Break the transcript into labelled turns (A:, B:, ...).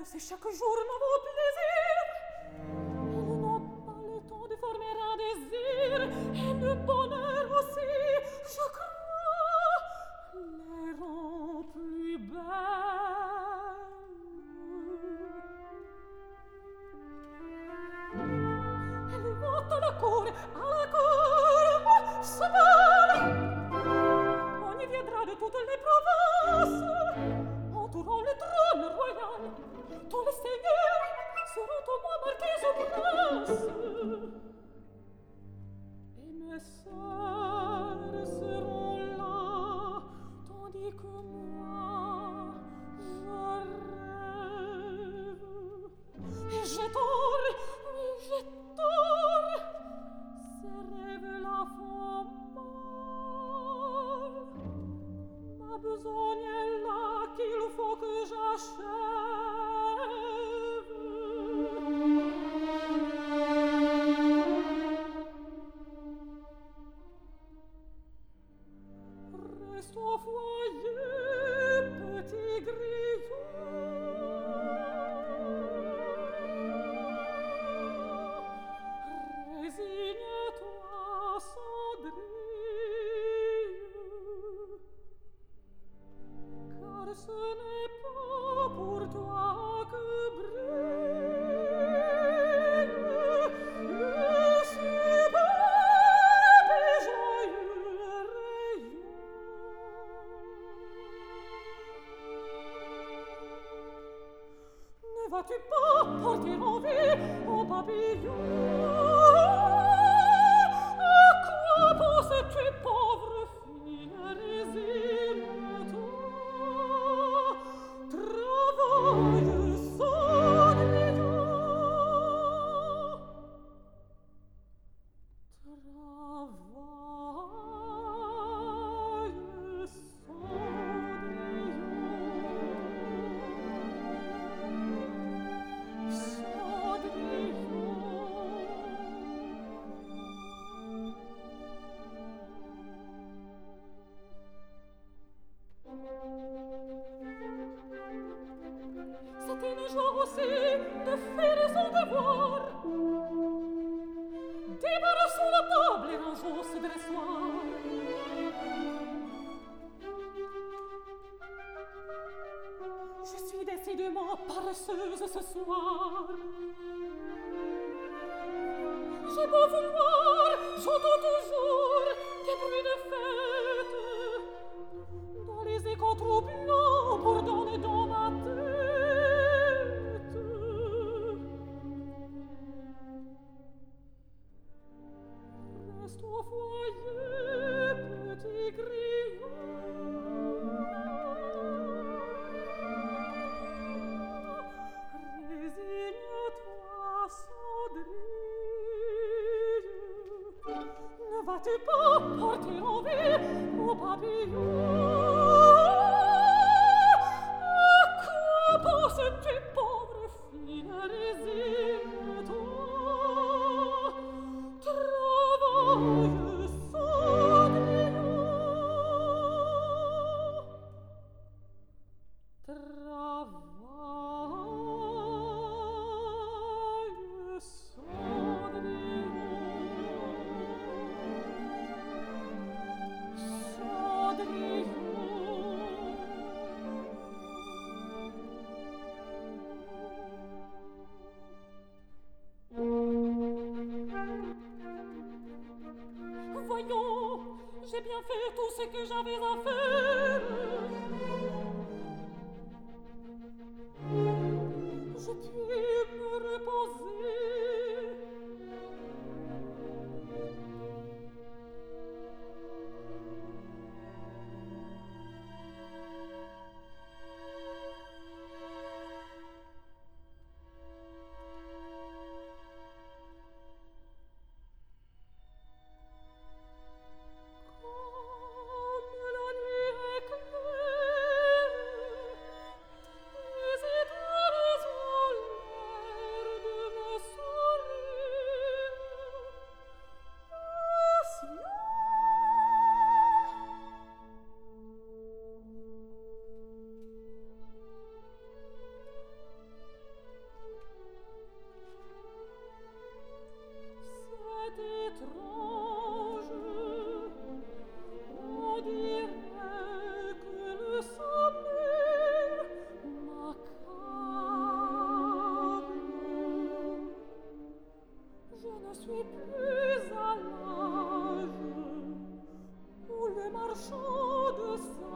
A: c'est chaque jour nouveau plaisir. Elles n'ont pas le temps de former un désir, et le bonheur aussi, je crois, les rend plus belles. Elles vont à la cour, se parlent. On y viendra de toutes les provinces, entourant le trône royal. Tous les seigneurs seront au moins marqués au prince. Et mes sœurs seront là, tandis que moi, je rêve. J'ai tort, oui, j'ai tort, ces rêves-là font mal. Ma besogne est là qu'il faut que j'achève. Reste au foyer, petit grillon. Résigne-toi, Cendrille, car ce n'est pas pour toi que brille le superbe et joyeux rayon. Ne vas-tu pas porter envie au papillon? À quoi penses-tu, pauvre fille? Résigne-toi, travaille, Cendrillon, travaille, c'est une joie aussi de faire son devoir. Débarrassons la table et rangeons ce dressoir. Je suis décidément paresseuse ce soir. J'ai beau vouloir, j'entends toujours des bruits de fête, dans les échos troublants bourdonnent dans ma tête. Reste au foyer, petit grillon. Résigne-toi, Cendrille. Ne vas-tu pas porter envie au papillon? À quoi penses-tu, pauvre fille? Résigne-toi, travaille, Cendrillon, travaille, voyons, j'ai bien fait tout ce que j'avais à faire. Je puis me reposer. Comme la nuit est claire, les étoiles au salage, où le marchand de sable